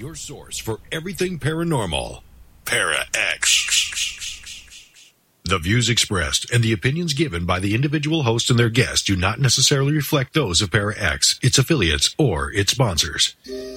your source for everything paranormal. Para X. The views expressed and the opinions given by the individual host and their guests do not necessarily reflect those of Para X, its affiliates, or its sponsors.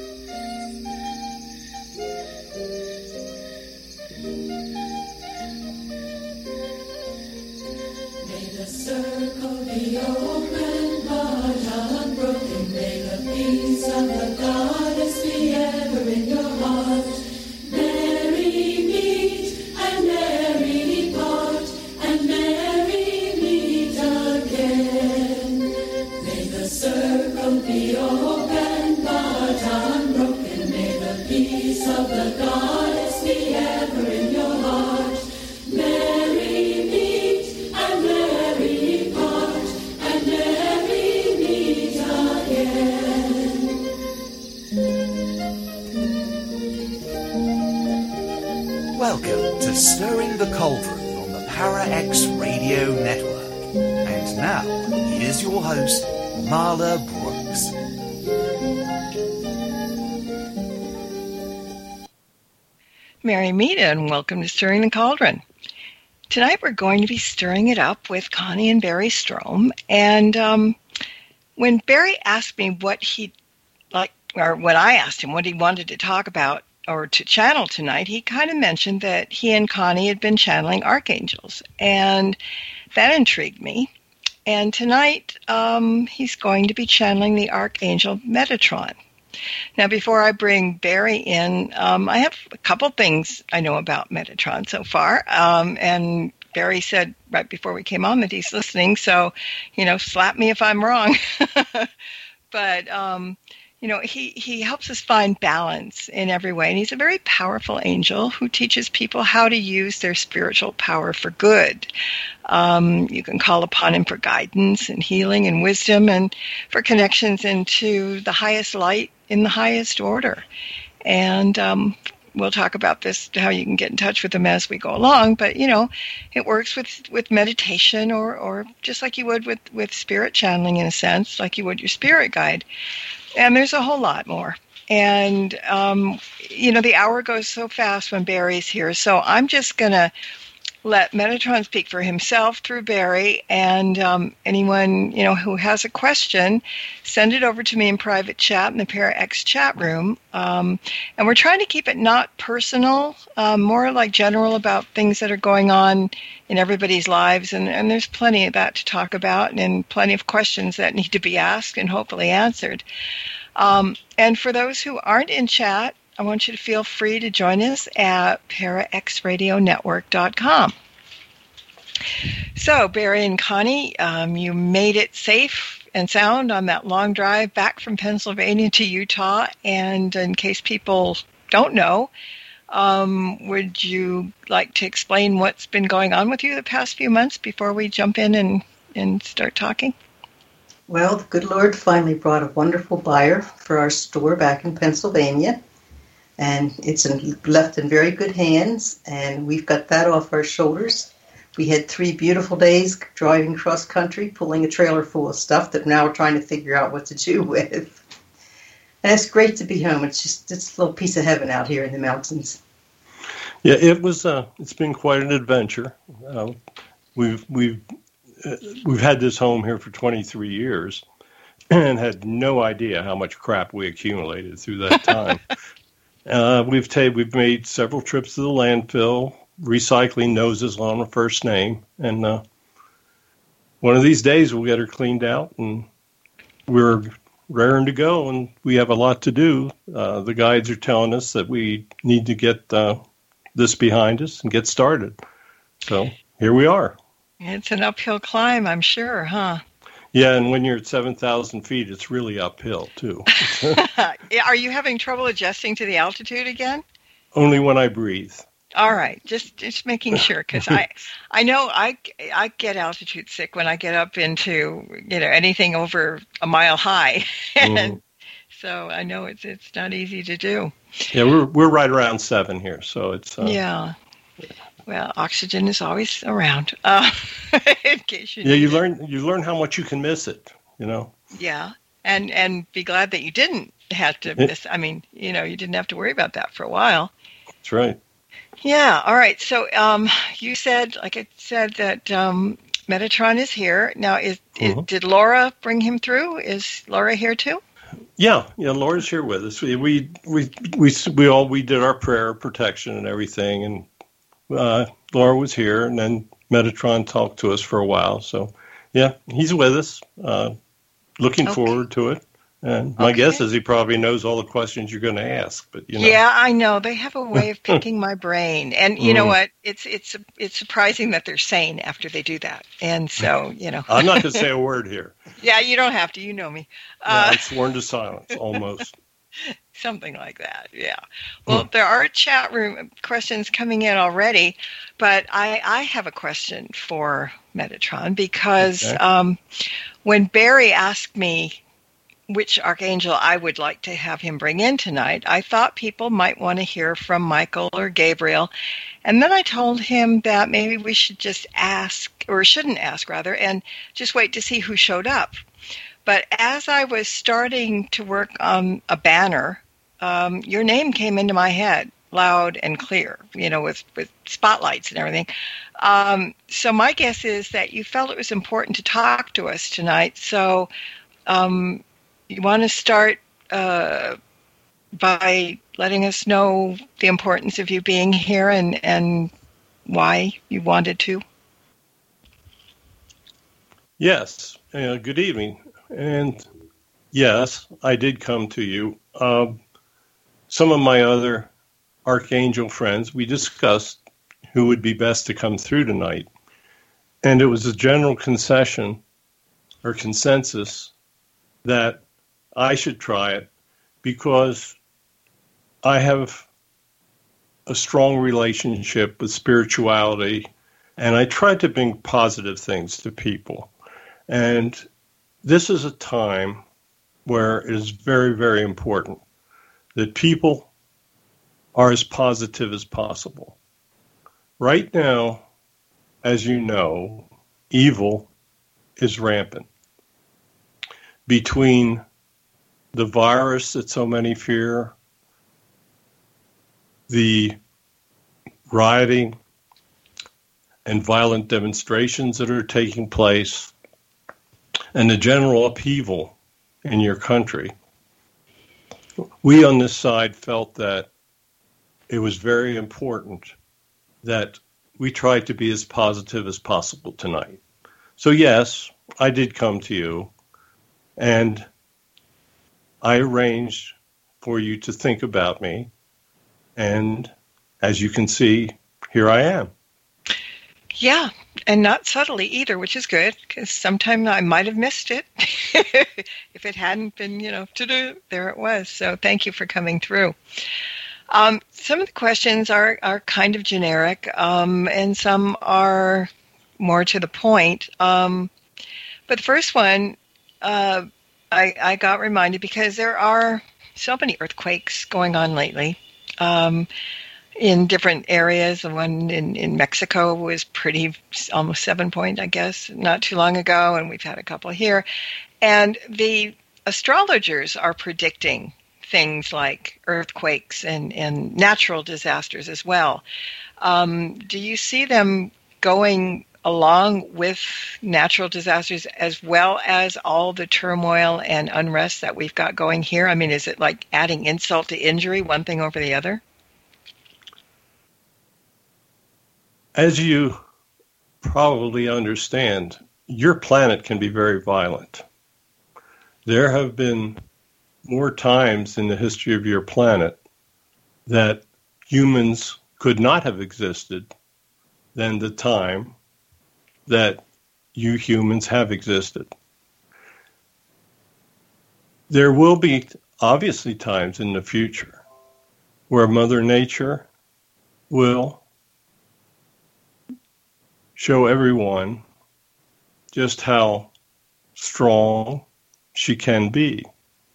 Welcome to Stirring the Cauldron on the Para X Radio Network. And now, here's your host, Marla Brooks. Mary Mita, and welcome to Stirring the Cauldron. Tonight we're going to be stirring it up with Connie and Barry Strom. And when Barry asked me what he'd like, or when I asked him what he wanted to talk about or to channel tonight, he kind of mentioned that he and Connie had been channeling archangels, and that intrigued me. And tonight he's going to be channeling the archangel Metatron. Now, before I bring Barry in, I have a couple things I know about Metatron so far, and Barry said right before we came on that he's listening, so, slap me if I'm wrong. But he helps us find balance in every way. And he's a very powerful angel who teaches people how to use their spiritual power for good. You can call upon him for guidance and healing and wisdom and for connections into the highest light in the highest order. And we'll talk about this, how you can get in touch with him as we go along. But, it works with meditation or just like you would with spirit channeling in a sense, like you would your spirit guide. And there's a whole lot more. And, the hour goes so fast when Barry's here. So I'm just going to let Metatron speak for himself through Barry. And anyone, who has a question, send it over to me in private chat in the Para X chat room. And we're trying to keep it not personal, more like general about things that are going on in everybody's lives. And there's plenty of that to talk about and plenty of questions that need to be asked and hopefully answered. And for those who aren't in chat, I want you to feel free to join us at paraxradionetwork.com. So, Barry and Connie, you made it safe and sound on that long drive back from Pennsylvania to Utah. And in case people don't know, would you like to explain what's been going on with you the past few months before we jump in and start talking? Well, the good Lord finally brought a wonderful buyer for our store back in Pennsylvania. And it's left in very good hands, and we've got that off our shoulders. We had 3 beautiful days driving cross country, pulling a trailer full of stuff that now we're trying to figure out what to do with. And it's great to be home. It's a little piece of heaven out here in the mountains. Yeah, it's been quite an adventure. We've had this home here for 23 years and had no idea how much crap we accumulated through that time. We've made several trips to the landfill. Recycling knows us on a first name, and one of these days we'll get her cleaned out, and we're raring to go, and we have a lot to do. The guides are telling us that we need to get this behind us and get started. So here we are. It's an uphill climb, I'm sure, huh? Yeah, and when you're at 7,000 feet, it's really uphill, too. Are you having trouble adjusting to the altitude again? Only when I breathe. All right, just making sure, because I know I get altitude sick when I get up into anything over a mile high, and so I know it's not easy to do. Yeah, we're right around 7 here, so it's yeah. Well, oxygen is always around. In case you you learn how much you can miss it. Yeah. and be glad that you didn't have to miss. I mean, you didn't have to worry about that for a while. That's right. Yeah. All right. So you said, like I said, that Metatron is here now. Did Laura bring him through? Is Laura here too? Yeah. Laura's here with us. We did our prayer of protection and everything, and Laura was here, and then Metatron talked to us for a while. So, yeah, he's with us. Looking forward to it. And my guess is he probably knows all the questions you're going to ask. But Yeah, I know. They have a way of picking my brain. And you know what? It's surprising that they're sane after they do that. And so, I'm not going to say a word here. Yeah, you don't have to. You know me. I'm sworn to silence, almost. Something like that, yeah. Well, there are chat room questions coming in already, but I have a question for Metatron because when Barry asked me which archangel I would like to have him bring in tonight, I thought people might want to hear from Michael or Gabriel. And then I told him that maybe we should just ask, or shouldn't ask rather, and just wait to see who showed up. But as I was starting to work on a banner, your name came into my head loud and clear, with spotlights and everything. So my guess is that you felt it was important to talk to us tonight. So you want to start by letting us know the importance of you being here and why you wanted to? Yes. Good evening. And yes, I did come to you. Some of my other archangel friends, we discussed who would be best to come through tonight. And it was a general concession or consensus that I should try it because I have a strong relationship with spirituality, and I try to bring positive things to people. And this is a time where it is very, very important that people are as positive as possible. Right now, as you know, evil is rampant. Between the virus that so many fear, the rioting and violent demonstrations that are taking place, and the general upheaval in your country, we on this side felt that it was very important that we tried to be as positive as possible tonight. So yes, I did come to you, and I arranged for you to think about me, and as you can see, here I am. Yeah, and not subtly either, which is good, because sometime I might have missed it if it hadn't been, there it was. So thank you for coming through. Some of the questions are kind of generic, and some are more to the point. But the first one, I got reminded because there are so many earthquakes going on lately. In different areas. The one in Mexico was almost 7 point, I guess, not too long ago, and we've had a couple here. And the astrologers are predicting things like earthquakes and natural disasters as well. Do you see them going along with natural disasters as well as all the turmoil and unrest that we've got going here? I mean, is it like adding insult to injury, one thing over the other? As you probably understand, your planet can be very violent. There have been more times in the history of your planet that humans could not have existed than the time that you humans have existed. There will be obviously times in the future where Mother Nature will show everyone just how strong she can be.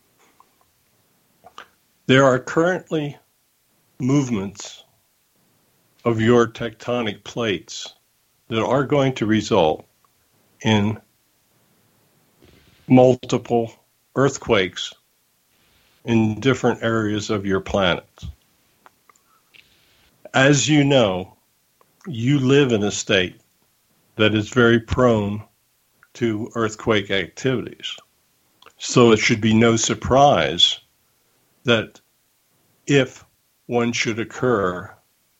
There are currently movements of your tectonic plates that are going to result in multiple earthquakes in different areas of your planet. As you know, you live in a state that is very prone to earthquake activities. So it should be no surprise that if one should occur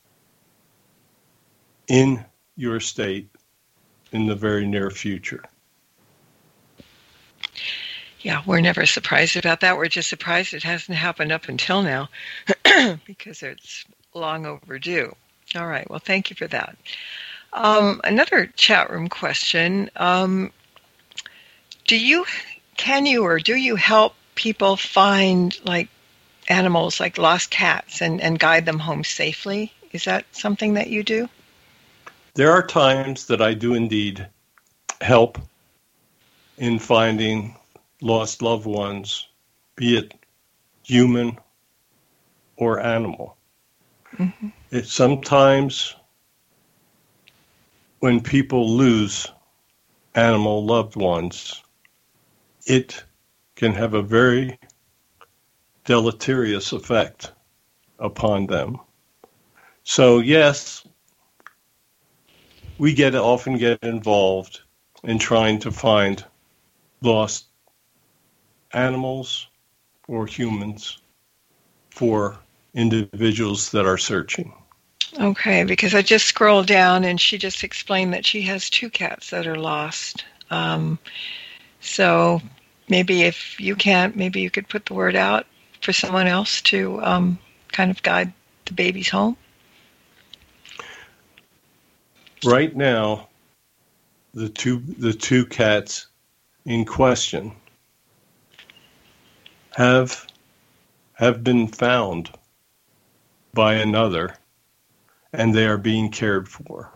in your state in the very near future. Yeah, we're never surprised about that. We're just surprised it hasn't happened up until now because it's long overdue. All right, well, thank you for that. Another chat room question. Do you help people find like animals like lost cats and guide them home safely? Is that something that you do? There are times that I do indeed help in finding lost loved ones, be it human or animal. Mm-hmm. It's sometimes when people lose animal loved ones, it can have a very deleterious effect upon them. So yes, we often get involved in trying to find lost animals or humans for individuals that are searching. Okay, because I just scrolled down and she just explained that she has 2 cats that are lost. So maybe if you can't, maybe you could put the word out for someone else to kind of guide the babies home. Right now, the two cats in question have been found by another, and they are being cared for.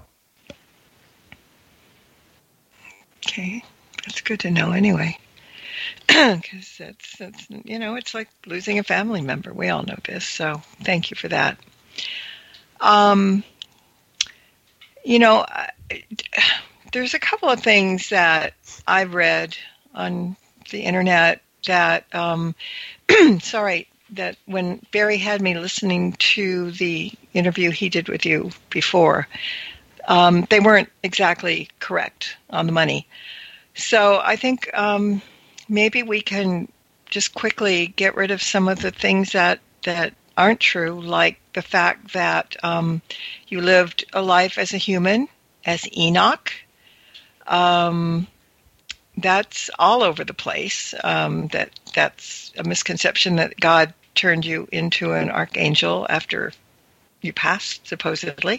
Okay, that's good to know anyway. Because that's it's like losing a family member. We all know this, so thank you for that. There's a couple of things that I've read on the internet that, that when Barry had me listening to the interview he did with you before, they weren't exactly correct on the money. So I think maybe we can just quickly get rid of some of the things that aren't true, like the fact that you lived a life as a human, as Enoch. That's all over the place. That's a misconception that God turned you into an archangel after you passed, supposedly.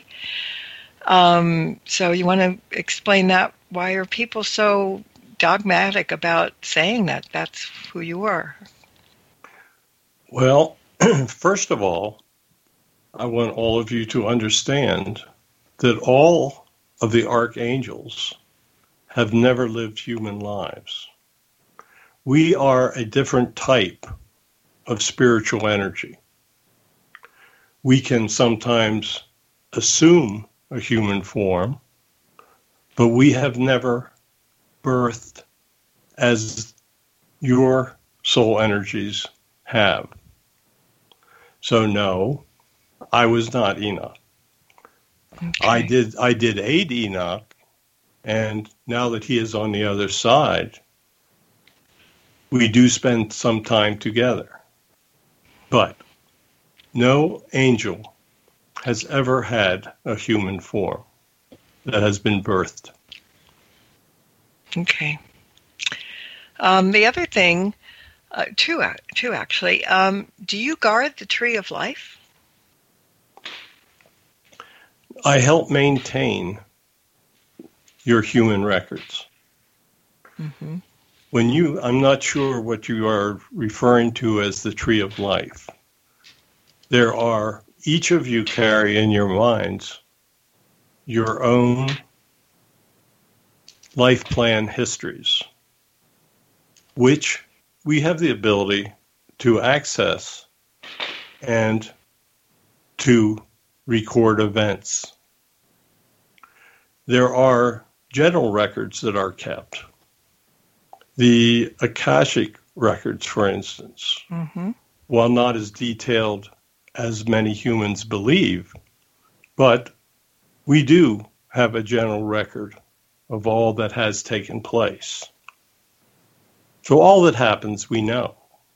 So you want to explain that? Why are people so dogmatic about saying that that's who you are? Well, first of all, I want all of you to understand that all of the archangels have never lived human lives. We are a different type of spiritual energy. We can sometimes assume a human form, but we have never birthed as your soul energies have. So no, I was not Enoch. Okay. I did aid Enoch, and now that he is on the other side, we do spend some time together. But no angel has ever had a human form that has been birthed. Okay. The other thing, two actually, do you guard the tree of life? I help maintain your human records. Mm-hmm. I'm not sure what you are referring to as the tree of life. Each of you carry in your minds your own life plan histories, which we have the ability to access and to record events. There are general records that are kept. The Akashic records, for instance, Mm-hmm. while not as detailed as many humans believe, but we do have a general record of all that has taken place. So all that happens, we know.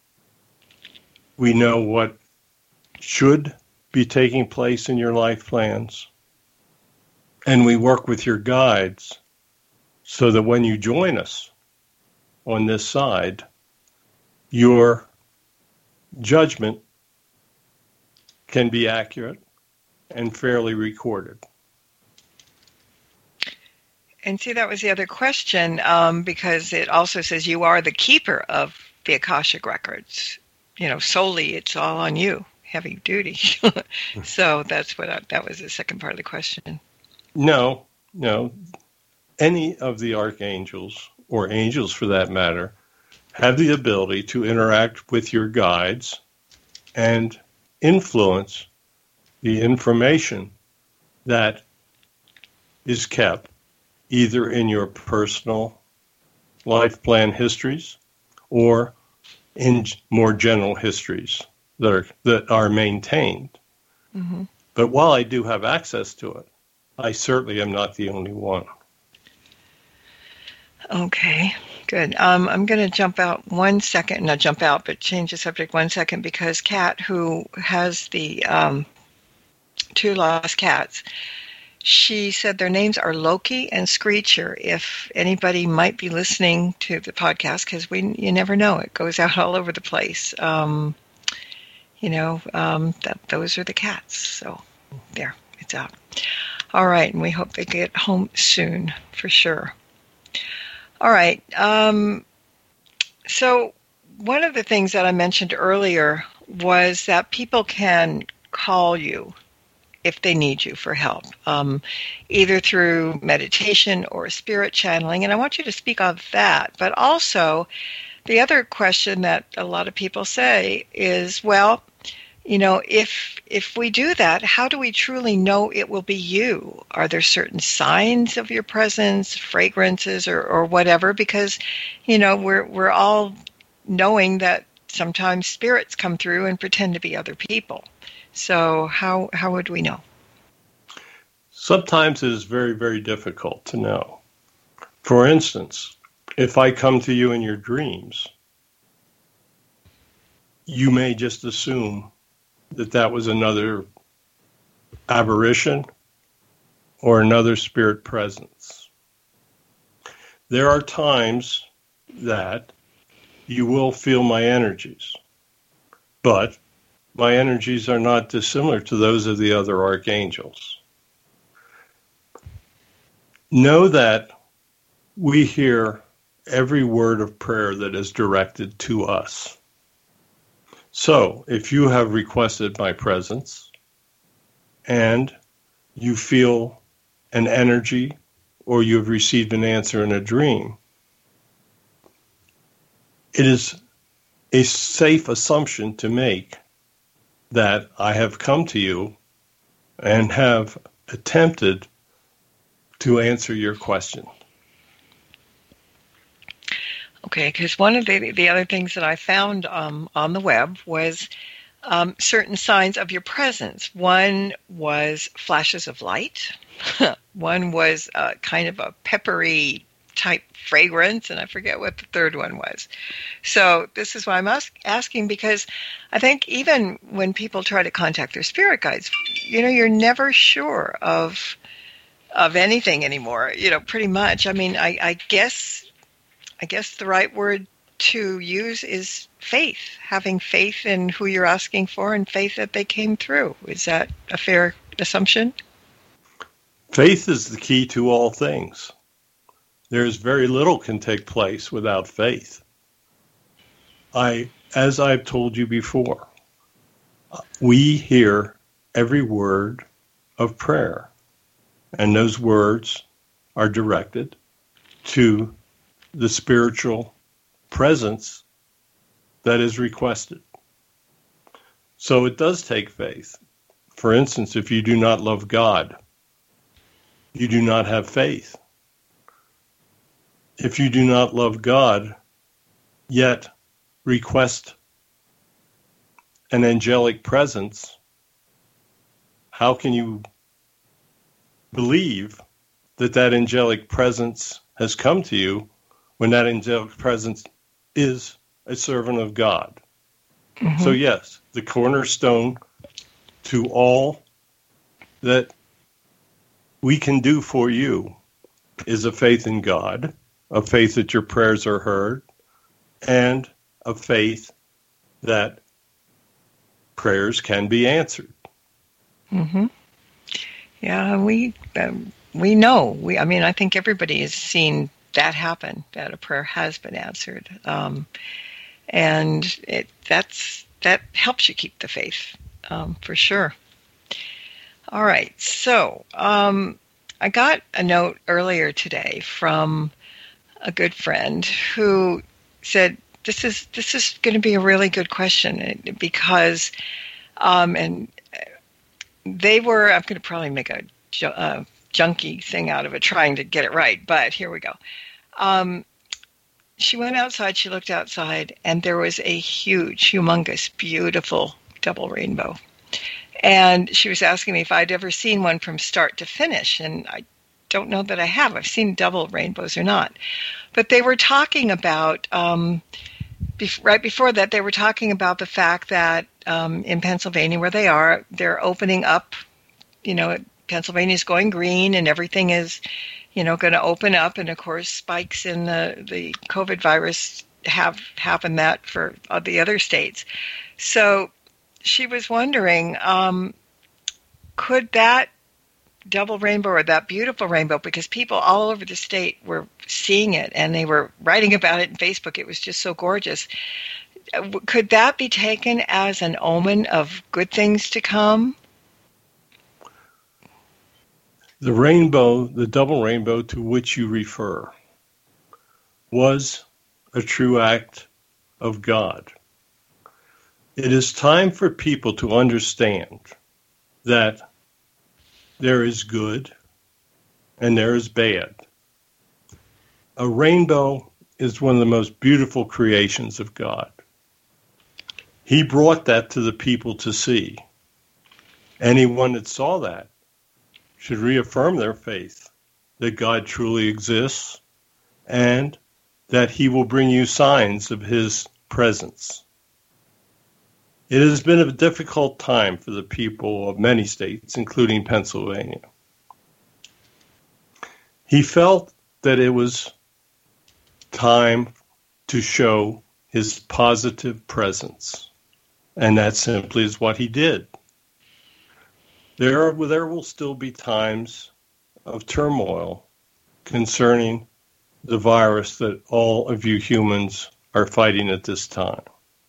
We know what should be taking place in your life plans, and we work with your guides so that when you join us on this side, your judgment can be accurate and fairly recorded. And see, that was the other question, because it also says you are the keeper of the Akashic records. Solely it's all on you, heavy duty. So that's that was the second part of the question. No. Any of the archangels, or angels for that matter, have the ability to interact with your guides and influence the information that is kept either in your personal life plan histories or in more general histories that are maintained. Mm-hmm. But while I do have access to it, I certainly am not the only one. Okay, good. I'm going to jump out 1 second, not jump out, but change the subject 1 second, because Kat, who has the 2 lost cats, she said their names are Loki and Screecher. If anybody might be listening to the podcast, because you never know, it goes out all over the place. Those are the cats. So there, it's out. All right, and we hope they get home soon, for sure. All right. So one of the things that I mentioned earlier was that people can call you if they need you for help, either through meditation or spirit channeling. And I want you to speak of that. But also, the other question that a lot of people say is, well, if we do that, how do we truly know it will be you? Are there certain signs of your presence, fragrances, or whatever? Because, we're all knowing that sometimes spirits come through and pretend to be other people. So how would we know? Sometimes it is very, very difficult to know. For instance, if I come to you in your dreams, you may just assume that was another aberration or another spirit presence. There are times that you will feel my energies, but my energies are not dissimilar to those of the other archangels. Know that we hear every word of prayer that is directed to us. So, if you have requested my presence and you feel an energy or you have received an answer in a dream, it is a safe assumption to make that I have come to you and have attempted to answer your question. Okay, because one of the other things that I found on the web was certain signs of your presence. One was flashes of light. One was kind of a peppery type fragrance, and I forget what the third one was. So this is why I'm asking, because I think even when people try to contact their spirit guides, you're never sure of anything anymore. Pretty much. I mean, I guess the right word to use is faith, having faith in who you're asking for and faith that they came through. Is that a fair assumption? Faith is the key to all things. There's very little can take place without faith. As I've told you before, we hear every word of prayer, and those words are directed to the spiritual presence that is requested. So it does take faith. For instance, if you do not love God, you do not have faith. If you do not love God, yet request an angelic presence, how can you believe that that angelic presence has come to you when that angelic presence is a servant of God? Mm-hmm. So yes, the cornerstone to all that we can do for you is a faith in God, a faith that your prayers are heard, and a faith that prayers can be answered. Mm-hmm. Yeah, we know. I think everybody has seen that happen, that a prayer has been answered. And that helps you keep the faith, for sure. All right, so I got a note earlier today from a good friend who said, this is going to be a really good question, because and they were, I'm going to probably make a junky thing out of it, trying to get it right, but here we go. She went outside, she looked outside, and there was a huge, humongous, beautiful double rainbow. And she was asking me if I'd ever seen one from start to finish, and I don't know that I have. I've seen double rainbows or not. But they were talking about, right before that, they were talking about the fact that in Pennsylvania, where they are, they're opening up, Pennsylvania's going green and everything is, going to open up. And of course, spikes in the COVID virus have happened that for the other states. So she was wondering, could that double rainbow or that beautiful rainbow, because people all over the state were seeing it and they were writing about it in Facebook. It was just so gorgeous. Could that be taken as an omen of good things to come? The rainbow, the double rainbow to which you refer, was a true act of God. It is time for people to understand that there is good and there is bad. A rainbow is one of the most beautiful creations of God. He brought that to the people to see. Anyone that saw that should reaffirm their faith that God truly exists and that he will bring you signs of his presence. It has been a difficult time for the people of many states, including Pennsylvania. He felt that it was time to show his positive presence, and that simply is what he did. There will still be times of turmoil concerning the virus that all of you humans are fighting at this time.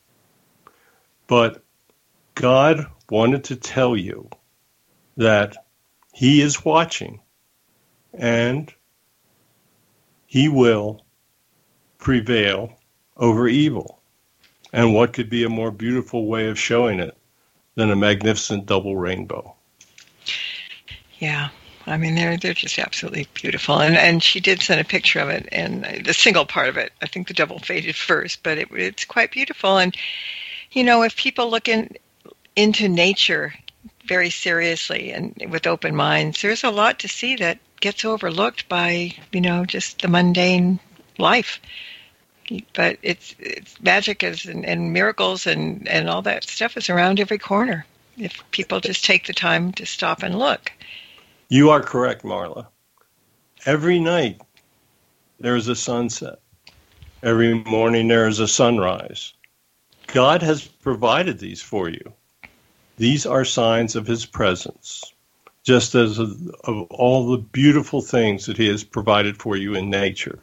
But God wanted to tell you that he is watching and he will prevail over evil. And what could be a more beautiful way of showing it than a magnificent double rainbow? Yeah. I mean, they're just absolutely beautiful. And she did send a picture of it, and the single part of it, I think the double faded first, but it's quite beautiful. And, if people look into nature very seriously and with open minds, there's a lot to see that gets overlooked by, just the mundane life. But it's magic and miracles and all that stuff is around every corner if people just take the time to stop and look. You are correct, Marla. Every night there is a sunset. Every morning there is a sunrise. God has provided these for you. These are signs of his presence, just as of all the beautiful things that he has provided for you in nature.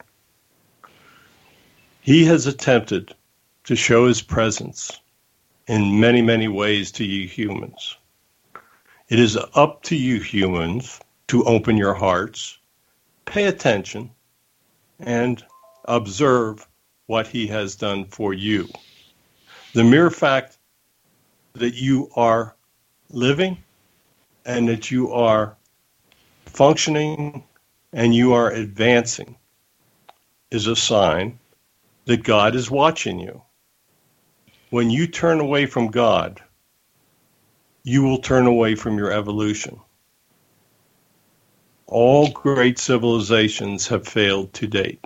He has attempted to show his presence in many, many ways to you humans. It is up to you humans to open your hearts, pay attention, and observe what he has done for you. The mere fact that you are living and that you are functioning and you are advancing is a sign that God is watching you. when you turn away from God, you will turn away from your evolution. All great civilizations have failed to date.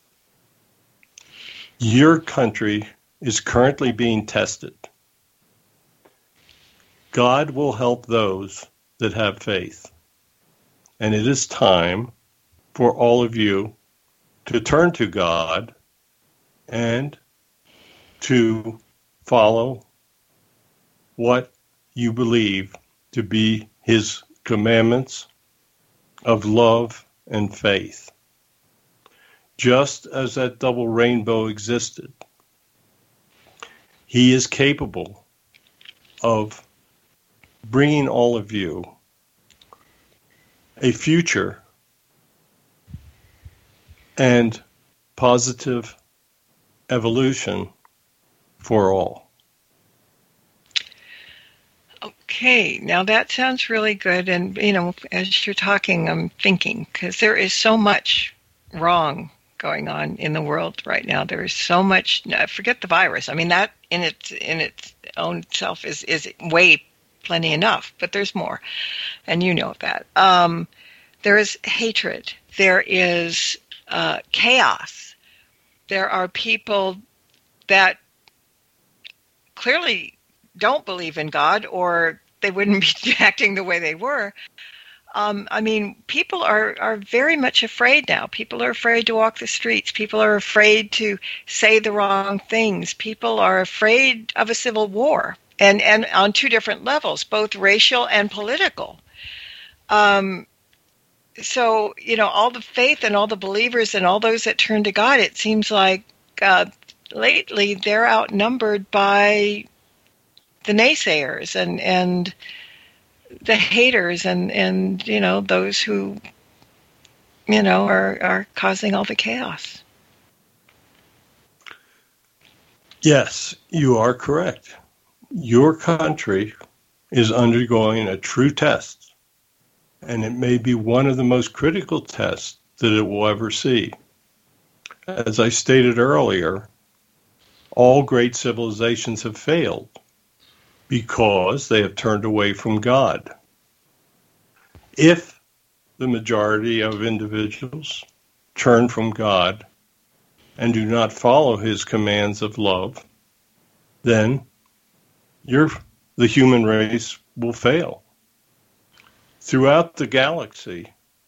Your country is currently being tested. God will help those that have faith. And it is time for all of you to turn to God and to follow what you believe to be his commandments of love and faith. Just as that double rainbow existed, he is capable of bringing all of you a future and positive evolution for all. Okay, now that sounds really good. And, as you're talking, I'm thinking, because there is so much wrong going on in the world right now. There is so much, forget the virus. I mean, that in its own self is way plenty enough, but there's more. And you know that. There is hatred. There is chaos. There are people that clearly don't believe in God, or they wouldn't be acting the way they were. People are very much afraid now. People are afraid to walk the streets. People are afraid to say the wrong things. People are afraid of a civil war, and on two different levels, both racial and political. So, all the faith and all the believers and all those that turn to God, it seems like lately they're outnumbered by the naysayers and the haters and those who, are causing all the chaos. Yes, you are correct. Your country is undergoing a true test, and it may be one of the most critical tests that it will ever see. As I stated earlier, all great civilizations have failed because they have turned away from God. If the majority of individuals turn from God and do not follow his commands of love, then the human race will fail. Throughout the galaxy,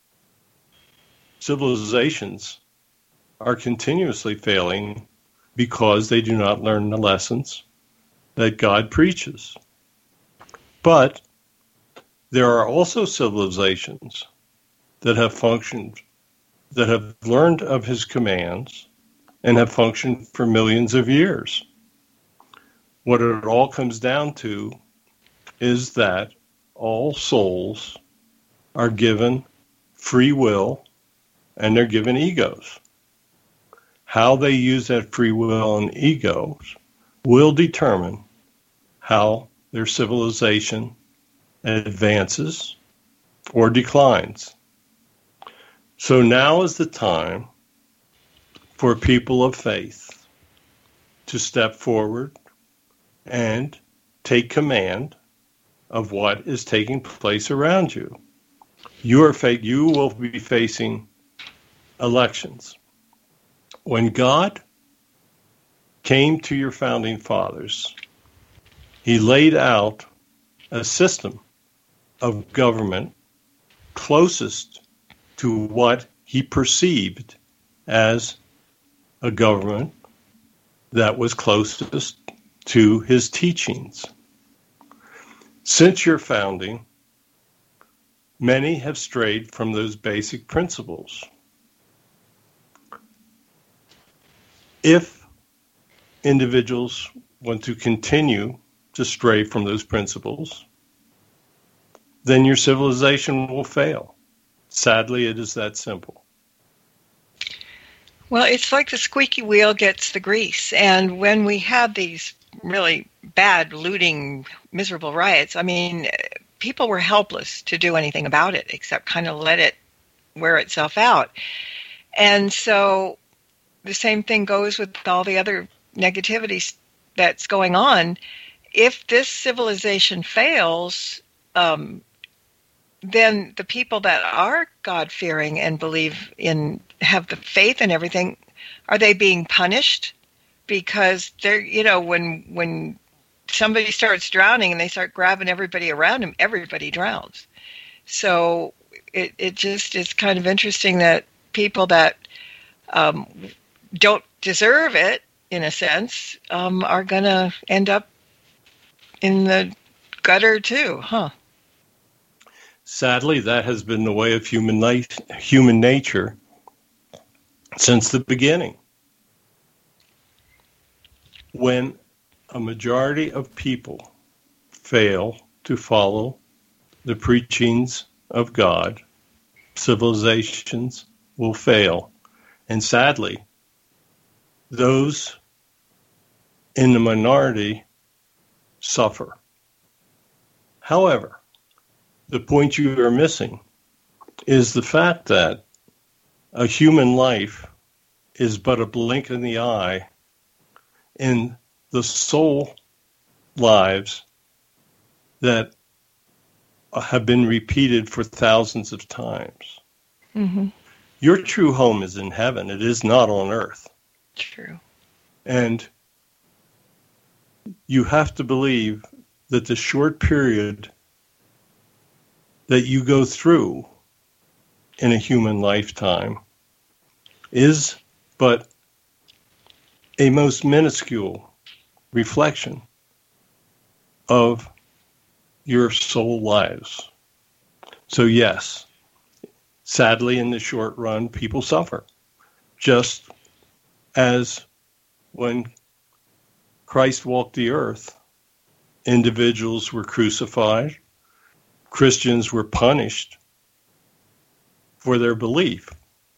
civilizations are continuously failing because they do not learn the lessons that God preaches. But there are also civilizations that have functioned, that have learned of his commands and have functioned for millions of years. What it all comes down to is that all souls are given free will and they're given egos. How they use that free will and egos will determine how their civilization advances or declines. So now is the time for people of faith to step forward and take command of what is taking place around you. You will be facing elections. When God came to your founding fathers, he laid out a system of government closest to what he perceived as a government that was closest to his teachings. Since your founding, many have strayed from those basic principles. If individuals want to continue to stray from those principles, then your civilization will fail. Sadly, it is that simple. Well, it's like the squeaky wheel gets the grease. And when we had these really bad, looting, miserable riots, people were helpless to do anything about it except kind of let it wear itself out. And so the same thing goes with all the other negativity that's going on, if this civilization fails, then the people that are God-fearing and believe in, have the faith and everything, are they being punished? Because they're, when somebody starts drowning and they start grabbing everybody around him, everybody drowns. So it just is kind of interesting that people that don't deserve it, in a sense, are going to end up in the gutter too, huh? Sadly, that has been the way of human nature since the beginning. When a majority of people fail to follow the preachings of God, civilizations will fail. And sadly, those in the minority suffer. However, the point you are missing is the fact that a human life is but a blink in the eye in the soul lives that have been repeated for thousands of times. Mm-hmm. Your true home is in heaven. It is not on earth. True. And you have to believe that the short period that you go through in a human lifetime is but a most minuscule reflection of your soul lives. So yes, sadly, in the short run, people suffer. Just as when Christ walked the earth, individuals were crucified, Christians were punished for their belief.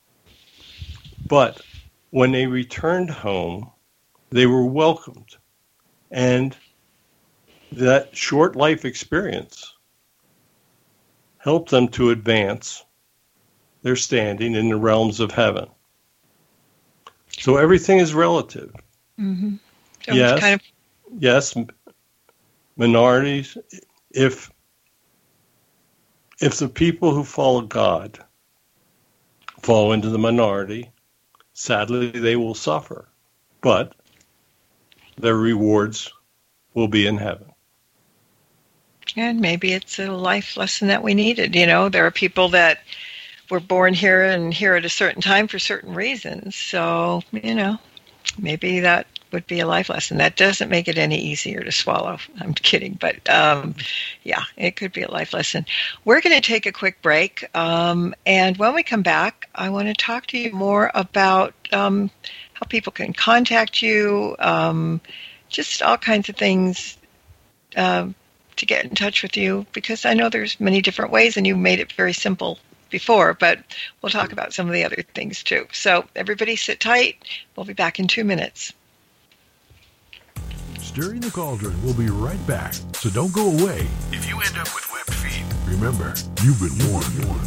But when they returned home, they were welcomed. And that short life experience helped them to advance their standing in the realms of heaven. So everything is relative. Mm-hmm. So yes, yes, minorities. If the people who follow God fall into the minority, sadly they will suffer, but their rewards will be in heaven. And maybe it's a life lesson that we needed. There are people that were born here and here at a certain time for certain reasons. So, maybe that would be a life lesson. That doesn't make it any easier to swallow. I'm kidding. But, yeah, it could be a life lesson. We're going to take a quick break. And when we come back, I want to talk to you more about how people can contact you, just all kinds of things to get in touch with you, because I know there's many different ways, and you made it very simple before, but we'll talk about some of the other things too. So everybody sit tight. We'll be back in 2 minutes. Stirring the Cauldron will be right back, so don't go away. If you end up with webbed feet, remember, you've been warned.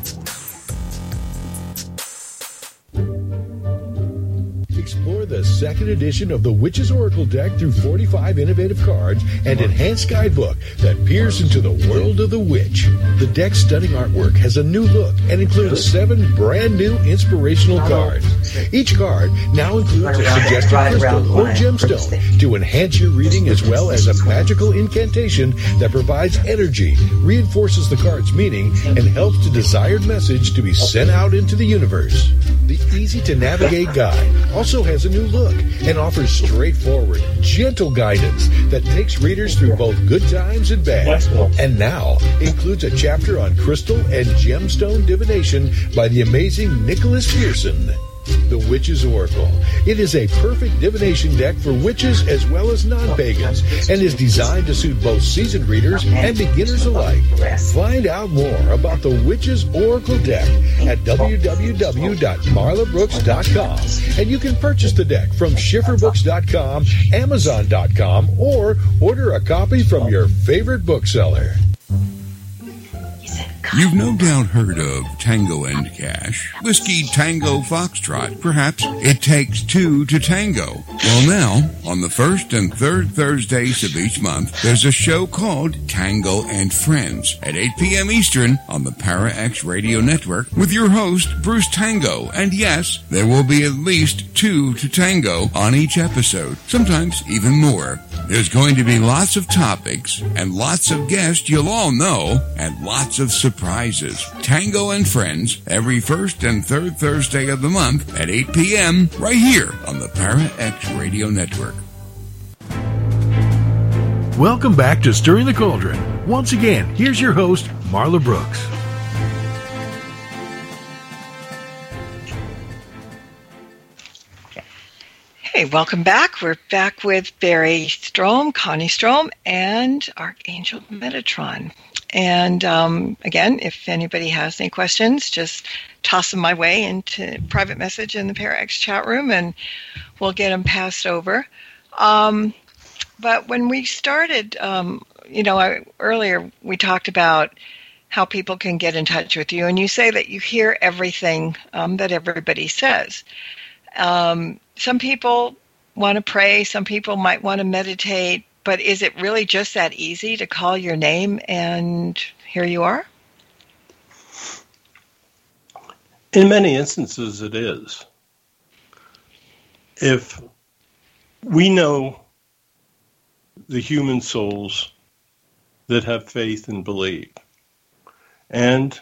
Explore the second edition of the Witch's Oracle deck through 45 innovative cards and enhanced guidebook that peers into the world of the witch. The deck's stunning artwork has a new look and includes 7 brand new inspirational cards. Each card now includes a suggested crystal or gemstone to enhance your reading, as well as a magical incantation that provides energy, reinforces the card's meaning, and helps the desired message to be sent out into the universe. The easy-to-navigate guide also has a new look and offers straightforward, gentle guidance that takes readers through both good times and bad. And now includes a chapter on crystal and gemstone divination by the amazing Nicholas Pearson. The Witch's Oracle. It is a perfect divination deck for witches as well as non-pagans, and is designed to suit both seasoned readers and beginners alike. Find out more about the Witch's Oracle deck at www.marlabrooks.com, and you can purchase the deck from schifferbooks.com, amazon.com, or order a copy from your favorite bookseller. He said, You've no doubt heard of Tango and Cash, Whiskey Tango Foxtrot. Perhaps it takes two to tango. Well, now, on the first and third Thursdays of each month, there's a show called Tango and Friends at 8 p.m. Eastern on the Para X Radio Network with your host, Bruce Tango. And yes, there will be at least two to tango on each episode, sometimes even more. There's going to be lots of topics and lots of guests you'll all know and lots of surprises. Tango and Friends every first and third Thursday of the month at 8 p.m. right here on the Para X Radio Network. Welcome back to Stirring the Cauldron. Once again, here's your host, Marla Brooks. Hey, welcome back. We're back with Barry Strom, Connie Strom, and Archangel Metatron. And again, if anybody has any questions, just toss them my way into private message in the ParaX chat room, and we'll get them passed over. But when we started, earlier we talked about how people can get in touch with you, and you say that you hear everything that everybody says. Some people want to pray, some people might want to meditate, but is it really just that easy to call your name and here you are? In many instances, it is. If we know the human souls that have faith and believe, and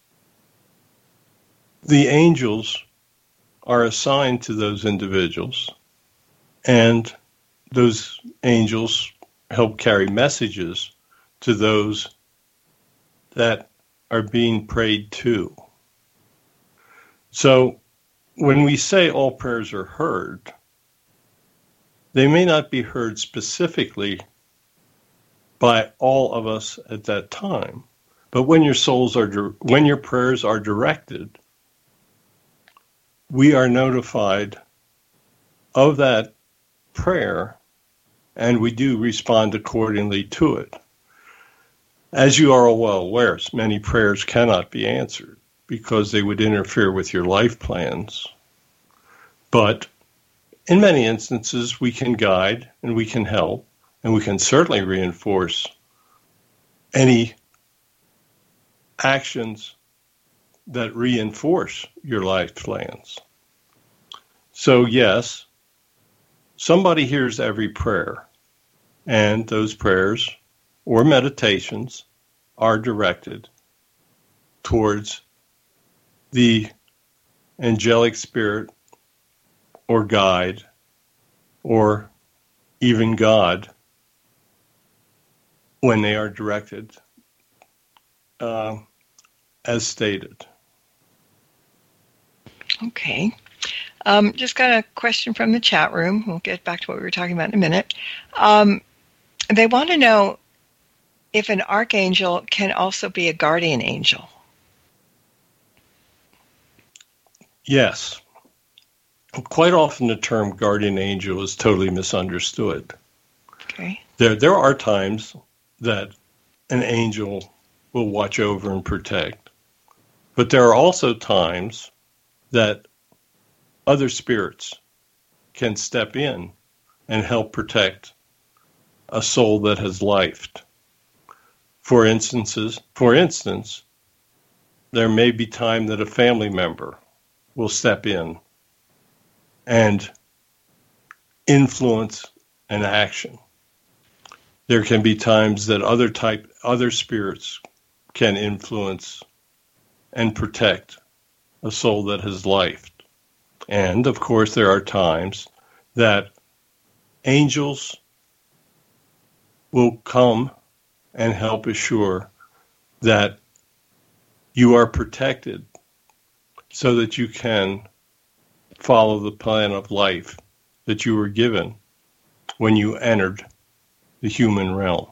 the angels are assigned to those individuals, and those angels help carry messages to those that are being prayed to. So when we say all prayers are heard, they may not be heard specifically by all of us at that time, but when your prayers are directed, we are notified of that prayer, and we do respond accordingly to it. As you are well aware, many prayers cannot be answered because they would interfere with your life plans. But in many instances, we can guide and we can help, and we can certainly reinforce any actions that reinforce your life plans. So yes, somebody hears every prayer, and those prayers or meditations are directed towards the angelic spirit or guide or even God when they are directed as stated. Okay. Just got a question from the chat room. We'll get back to what we were talking about in a minute. They want to know if an archangel can also be a guardian angel. Yes. Quite often the term guardian angel is totally misunderstood. Okay. There are times that an angel will watch over and protect, but there are also times that other spirits can step in and help protect a soul that has lifed. For instance, there may be time that a family member will step in and influence an action. There can be times that other spirits can influence and protect a soul that has lifed. And, of course, there are times that angels will come and help assure that you are protected so that you can follow the plan of life that you were given when you entered the human realm.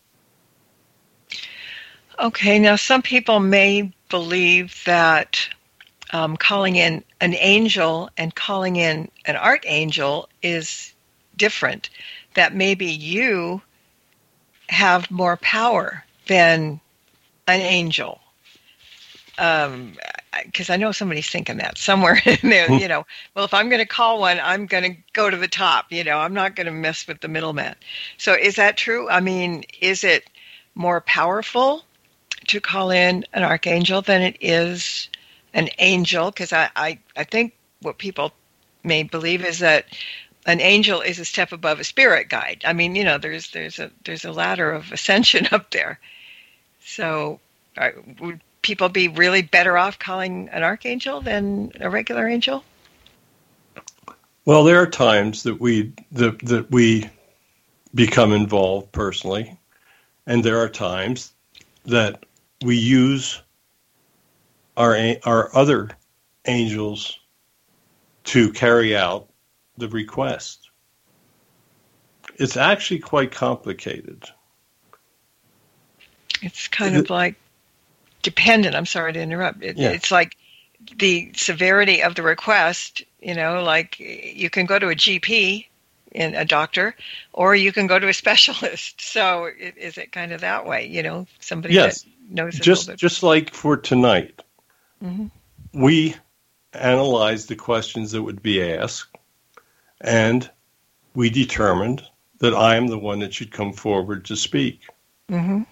Okay, now some people may believe that calling in an angel and calling in an archangel is different, that maybe you have more power than an angel. because I know somebody's thinking that somewhere in there, well, if I'm going to call one, I'm going to go to the top, I'm not going to mess with the middleman. So is that true? I mean, is it more powerful to call in an archangel than it is an angel? Because I think what people may believe is that an angel is a step above a spirit guide. I mean, there's a ladder of ascension up there. So would people be really better off calling an archangel than a regular angel? Well, there are times that we become involved personally, and there are times that we use our other angels to carry out the request. It's actually quite complicated. It's kind of like dependent. I'm sorry to interrupt. It's like the severity of the request, like you can go to a GP, a doctor, or you can go to a specialist. So is it kind of that way, somebody that knows a little bit? Just like for tonight, mm-hmm. we analyzed the questions that would be asked, and we determined that I am the one that should come forward to speak. Mm-hmm.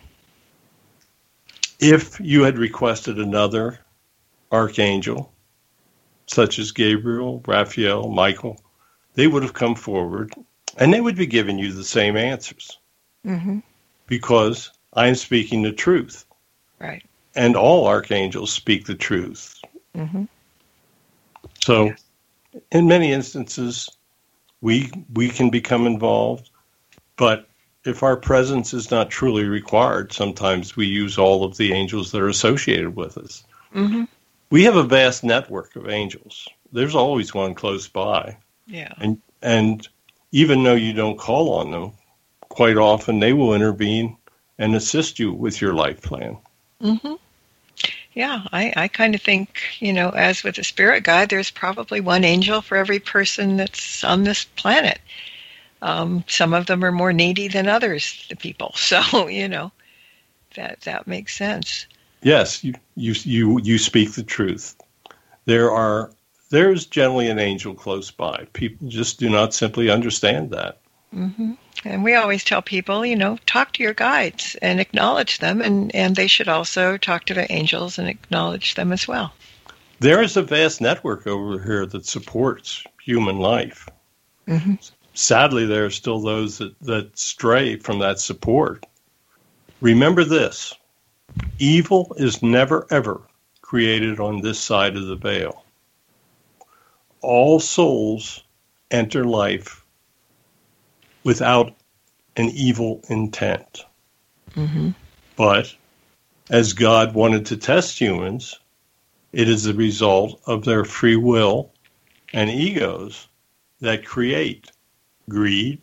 If you had requested another archangel, such as Gabriel, Raphael, Michael, they would have come forward and they would be giving you the same answers. Mm-hmm. Because I am speaking the truth. Right. And all archangels speak the truth. Mm-hmm. So in many instances, we can become involved, but if our presence is not truly required, sometimes we use all of the angels that are associated with us. Mm-hmm. We have a vast network of angels. There's always one close by. Yeah. And even though you don't call on them, quite often they will intervene and assist you with your life plan. Mm-hmm. Yeah, I kind of think, as with a spirit guide, there's probably one angel for every person that's on this planet. Some of them are more needy than others, the people. So, that makes sense. Yes, you speak the truth. There's generally an angel close by. People just do not simply understand that. Mm-hmm. And we always tell people, talk to your guides and acknowledge them, and they should also talk to the angels and acknowledge them as well. There is a vast network over here that supports human life. Mm-hmm. Sadly, there are still those that stray from that support. Remember this: evil is never, ever created on this side of the veil. All souls enter life without an evil intent. Mm-hmm. But as God wanted to test humans, it is the result of their free will and egos that create greed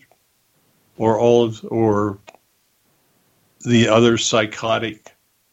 or the other psychotic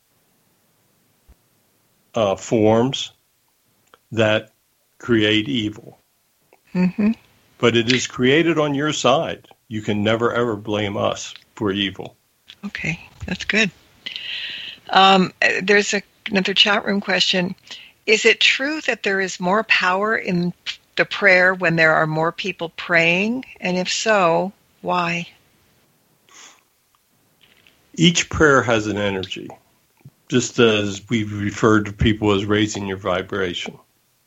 forms that create evil. Mm-hmm. But it is created on your side. You can never, ever blame us for evil. Okay, that's good. There's another chat room question. Is it true that there is more power in the prayer when there are more people praying? And if so, why? Each prayer has an energy, just as we've referred to people as raising your vibration.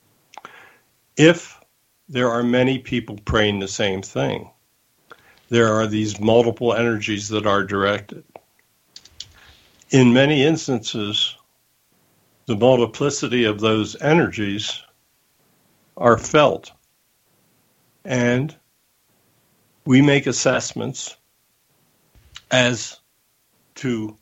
If there are many people praying the same thing, there are these multiple energies that are directed. In many instances, the multiplicity of those energies are felt, and we make assessments as to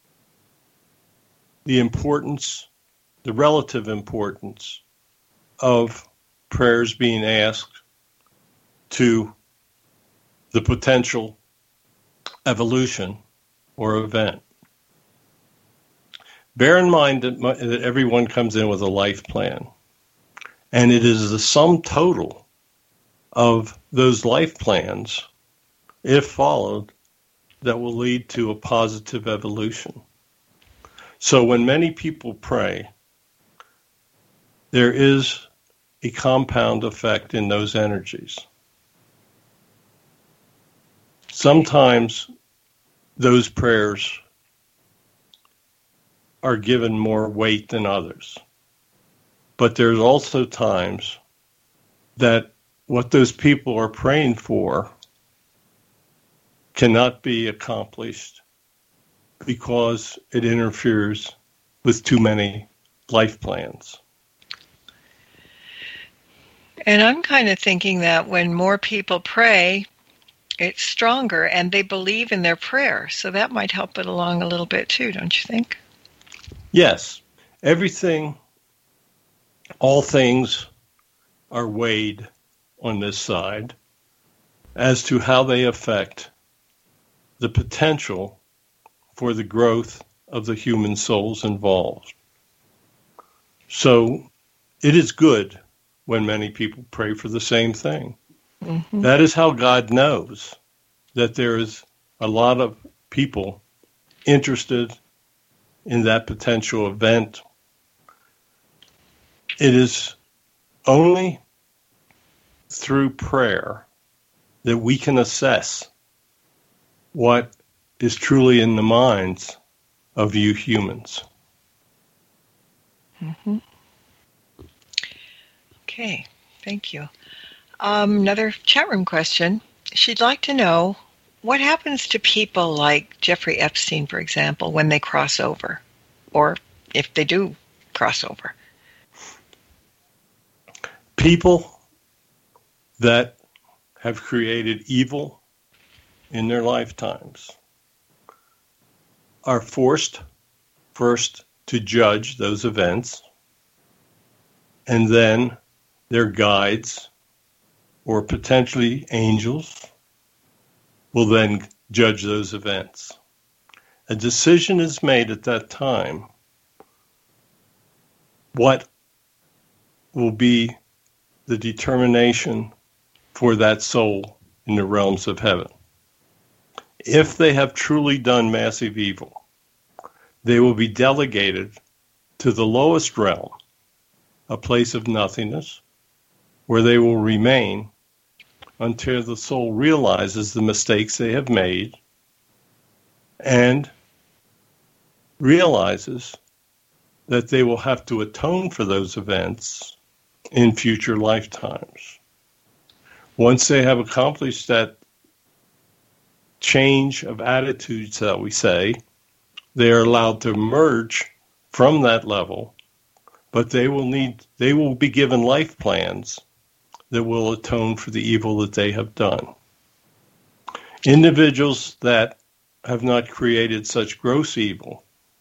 the importance, the relative importance of prayers being asked to the potential evolution or event. Bear in mind that everyone comes in with a life plan, and it is the sum total of those life plans, if followed, that will lead to a positive evolution. So when many people pray, there is a compound effect in those energies. Sometimes those prayers are given more weight than others. But there's also times that what those people are praying for cannot be accomplished because it interferes with too many life plans. And I'm kind of thinking that when more people pray, it's stronger and they believe in their prayer. So that might help it along a little bit too, don't you think? Yes. All things are weighed on this side as to how they affect the potential for the growth of the human souls involved. So it is good when many people pray for the same thing. Mm-hmm. That is how God knows that there is a lot of people interested in that potential event. It is only through prayer that we can assess what is truly in the minds of you humans. Mm-hmm. Okay, thank you. Another chat room question. She'd like to know what happens to people like Jeffrey Epstein, for example, when they cross over, or if they do cross over. People that have created evil in their lifetimes are forced first to judge those events, and then their guides or potentially angels will then judge those events. A decision is made at that time what will be the determination for that soul in the realms of heaven. If they have truly done massive evil, they will be delegated to the lowest realm, a place of nothingness, where they will remain until the soul realizes the mistakes they have made and realizes that they will have to atone for those events in future lifetimes. Once they have accomplished that change of attitudes, that we say, they are allowed to emerge from that level, but they will be given life plans that will atone for the evil that they have done. Individuals that have not created such gross evil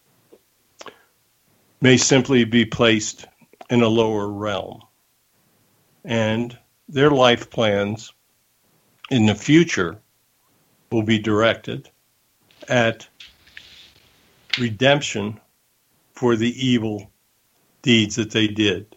may simply be placed in a lower realm, and their life plans in the future will be directed at redemption for the evil deeds that they did.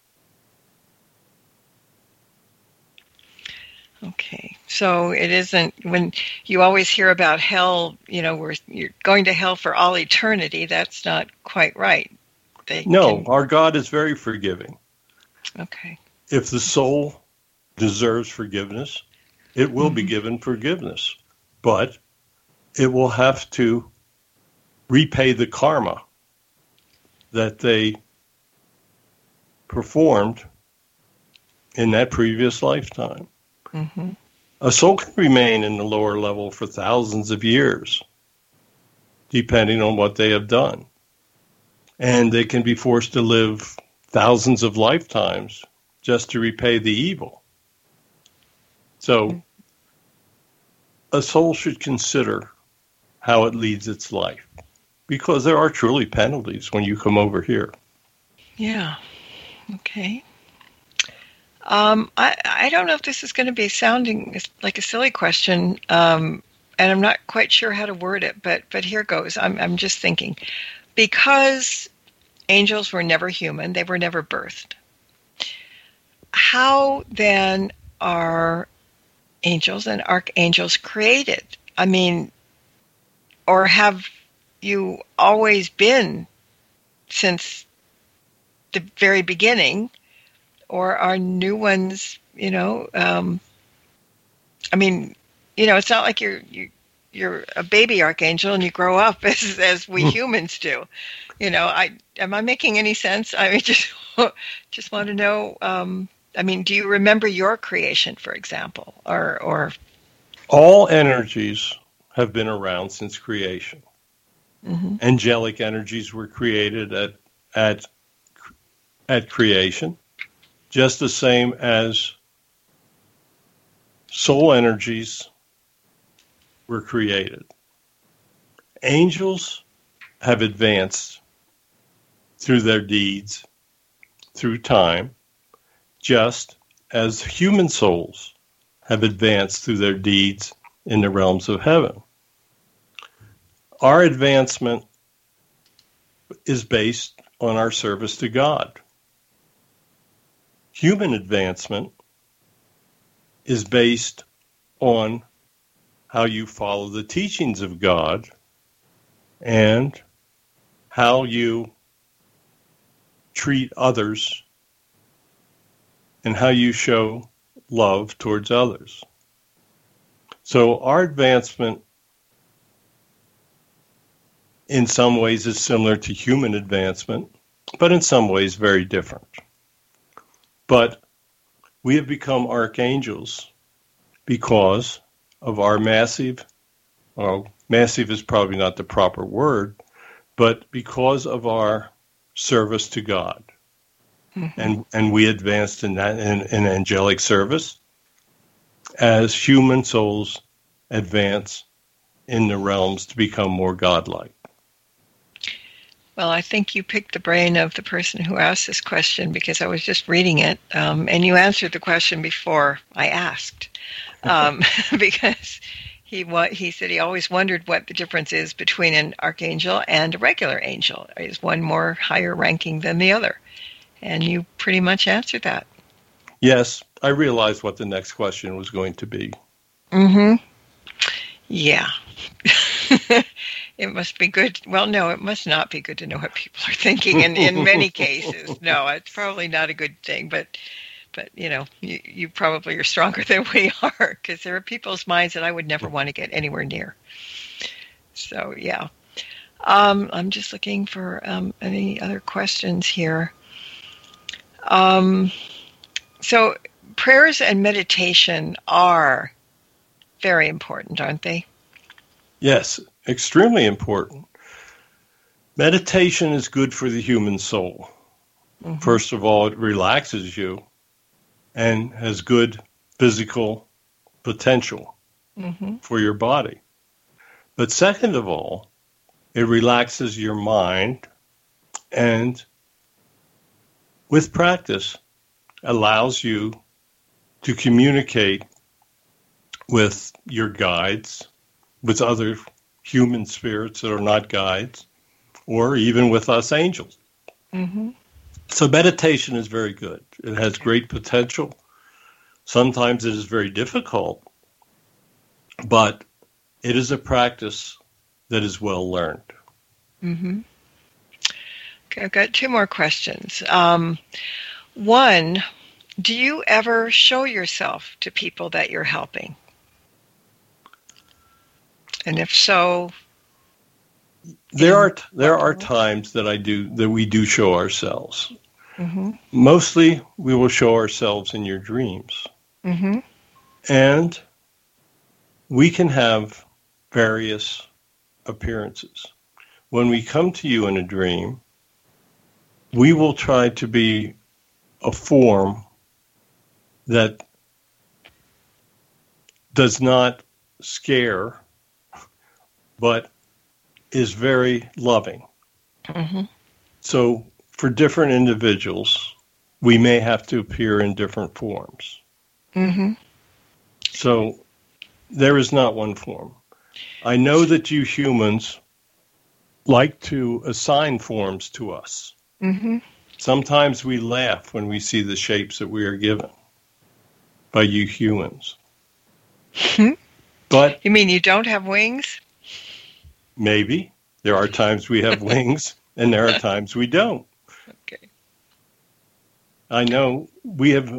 Okay, so it isn't, when you always hear about hell, where you're going to hell for all eternity, that's not quite right. Our God is very forgiving. Okay. If the soul deserves forgiveness, it will be given forgiveness, but it will have to repay the karma that they performed in that previous lifetime. Mm-hmm. A soul can remain in the lower level for thousands of years, depending on what they have done. And they can be forced to live thousands of lifetimes just to repay the evil. So a soul should consider how it leads its life, because there are truly penalties when you come over here. Yeah. Okay. I don't know if this is going to be sounding like a silly question, and I'm not quite sure how to word it, but here goes. I'm just thinking, because angels were never human, they were never birthed. How then are angels and archangels created? I mean, or have you always been since the very beginning, or are new ones, I mean, it's not like you're a baby archangel and you grow up as we humans do. Am I making any sense? I mean, just want to know. Do you remember your creation, for example, or all energies have been around since creation. Mm-hmm. Angelic energies were created at creation, just the same as soul energies were created. Angels have advanced through their deeds, through time, just as human souls have advanced through their deeds in the realms of heaven. Our advancement is based on our service to God. Human advancement is based on how you follow the teachings of God and how you treat others and how you show love towards others. So our advancement in some ways is similar to human advancement, but in some ways very different. But we have become archangels because of our massive is probably not the proper word, but because of our service to God. Mm-hmm. And we advanced in that in angelic service as human souls advance in the realms to become more godlike. Well, I think you picked the brain of the person who asked this question, because I was just reading it, and you answered the question before I asked, because he said he always wondered what the difference is between an archangel and a regular angel. Is one more higher ranking than the other? And you pretty much answered that. Yes, I realized what the next question was going to be. Mm-hmm. Yeah. It must be good. Well, no, it must not be good to know what people are thinking in many cases. No, it's probably not a good thing, but you probably are stronger than we are, because there are people's minds that I would never want to get anywhere near. So, yeah. I'm just looking for any other questions here. So prayers and meditation are very important, aren't they? Yes, extremely important. Meditation is good for the human soul. Mm-hmm. First of all, it relaxes you and has good physical potential mm-hmm. for your body. But second of all, it relaxes your mind, and with practice allows you to communicate with your guides, with other human spirits that are not guides, or even with us angels. Mm-hmm. So meditation is very good. It has great potential. Sometimes it is very difficult, but it is a practice that is well learned. Mm-hmm. Okay, I've got two more questions. One, do you ever show yourself to people that you're helping? And if so, there are times that we do show ourselves. Mm-hmm. Mostly, we will show ourselves in your dreams, mm-hmm. and we can have various appearances. When we come to you in a dream, we will try to be a form that does not scare, but is very loving. Mm-hmm. So for different individuals, we may have to appear in different forms. Mm-hmm. So there is not one form. I know that you humans like to assign forms to us. Mm-hmm. Sometimes we laugh when we see the shapes that we are given by you humans. Mm-hmm. But you mean you don't have wings? Maybe. There are times we have wings, and there are times we don't. Okay. I know we have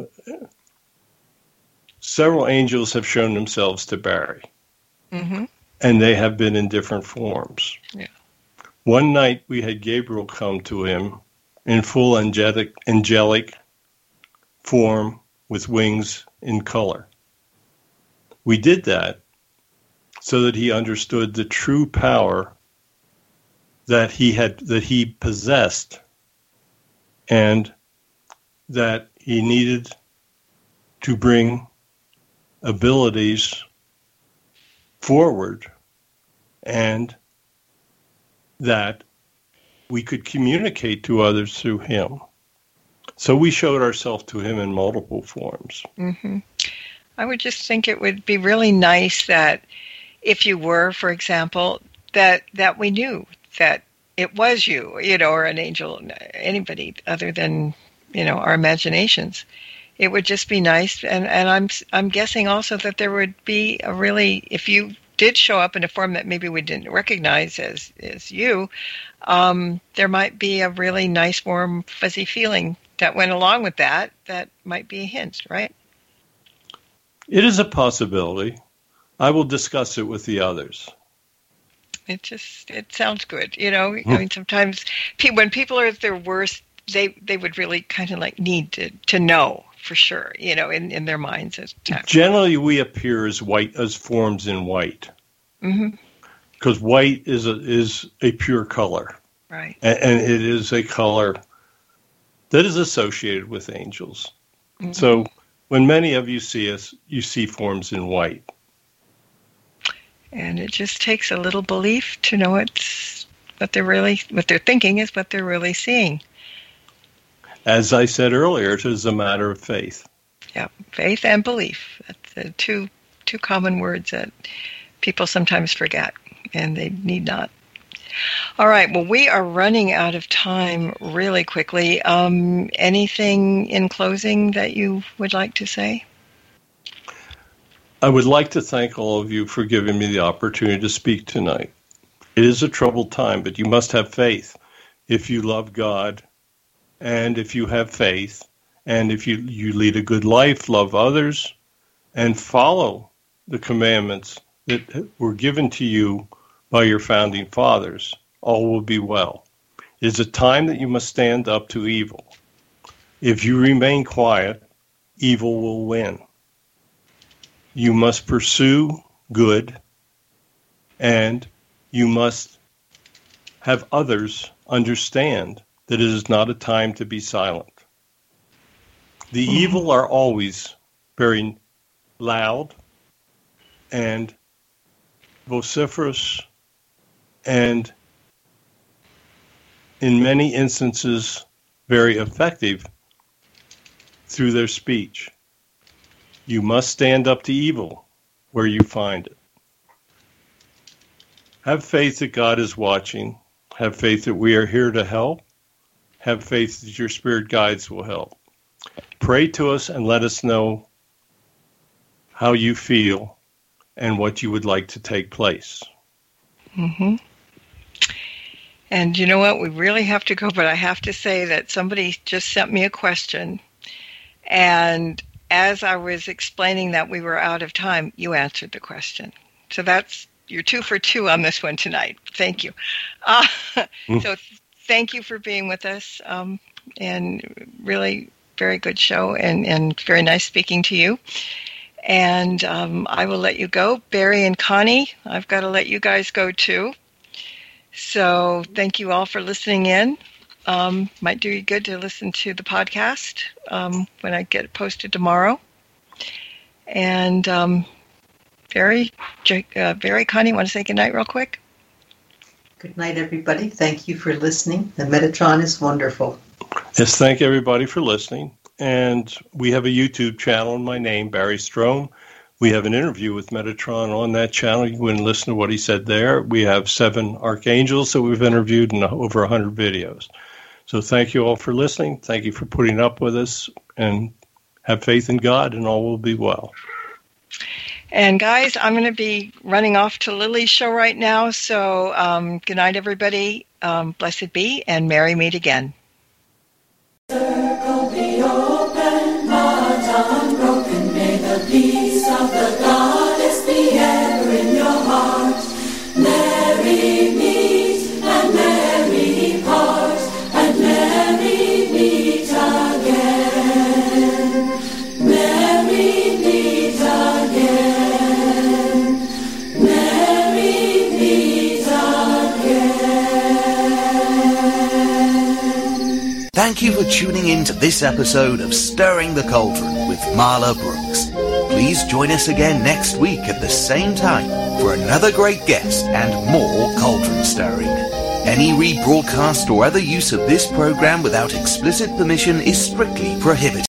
several angels have shown themselves to Barry, Mm-hmm. and they have been in different forms. Yeah. One night we had Gabriel come to him in full angelic form with wings in color. We did that so that he understood the true power that he possessed, and that he needed to bring abilities forward, and that we could communicate to others through him. So we showed ourselves to him in multiple forms. Mm-hmm. I would just think it would be really nice that if you were, for example, that we knew that it was you, or an angel, anybody other than, our imaginations. It would just be nice. And I'm guessing also that there would be a really, if you did show up in a form that maybe we didn't recognize as you, there might be a really nice, warm, fuzzy feeling that went along with that might be a hint, right? It is a possibility. I will discuss it with the others. It sounds good. I mean, sometimes when people are at their worst, they would really kind of like need to know for sure, in their minds. Generally, we appear as forms in white. Mm-hmm. Because white is a pure color. Right. And it is a color that is associated with angels. Mm-hmm. So when many of you see us, you see forms in white. And it just takes a little belief to know what they're thinking is what they're really seeing. As I said earlier, it is a matter of faith. Yeah, faith and belief. That's the two common words that people sometimes forget, and they need not. All right, well, we are running out of time really quickly. Anything in closing that you would like to say? I would like to thank all of you for giving me the opportunity to speak tonight. It is a troubled time, but you must have faith if you love God, and if you have faith, and if you lead a good life, love others, and follow the commandments that were given to you by your founding fathers, all will be well. It is a time that you must stand up to evil. If you remain quiet, evil will win. You must pursue good, and you must have others understand that it is not a time to be silent. The evil are always very loud and vociferous, and in many instances very effective through their speech. You must stand up to evil where you find it. Have faith that God is watching. Have faith that we are here to help. Have faith that your spirit guides will help. Pray to us and let us know how you feel and what you would like to take place. Mm-hmm. And you know what? We really have to go, but I have to say that somebody just sent me a question, and as I was explaining that we were out of time, you answered the question. So you're 2 for 2 on this one tonight. Thank you. So thank you for being with us, and really very good show, and very nice speaking to you. And I will let you go. Barry and Connie, I've got to let you guys go too. So thank you all for listening in. Might do you good to listen to the podcast when I get it posted tomorrow. And Barry, Connie, want to say goodnight real quick? Good night, everybody. Thank you for listening. The Metatron is wonderful. Yes, thank everybody for listening. And we have a YouTube channel in my name, Barry Strome. We have an interview with Metatron on that channel. You can listen to what he said there. We have 7 archangels that we've interviewed and over 100 videos. So thank you all for listening. Thank you for putting up with us, and have faith in God, and all will be well. And guys, I'm going to be running off to Lily's show right now. So good night, everybody. Blessed be, and merry meet again. Circle beyond. of the goddess be ever in your heart. Merry meet and merry part, and merry meet again. Merry meet again. Merry meet again. Thank you for tuning in to this episode of Stirring the Cauldron with Marla Brooks. Please join us again next week at the same time for another great guest and more cauldron stirring. Any rebroadcast or other use of this program without explicit permission is strictly prohibited.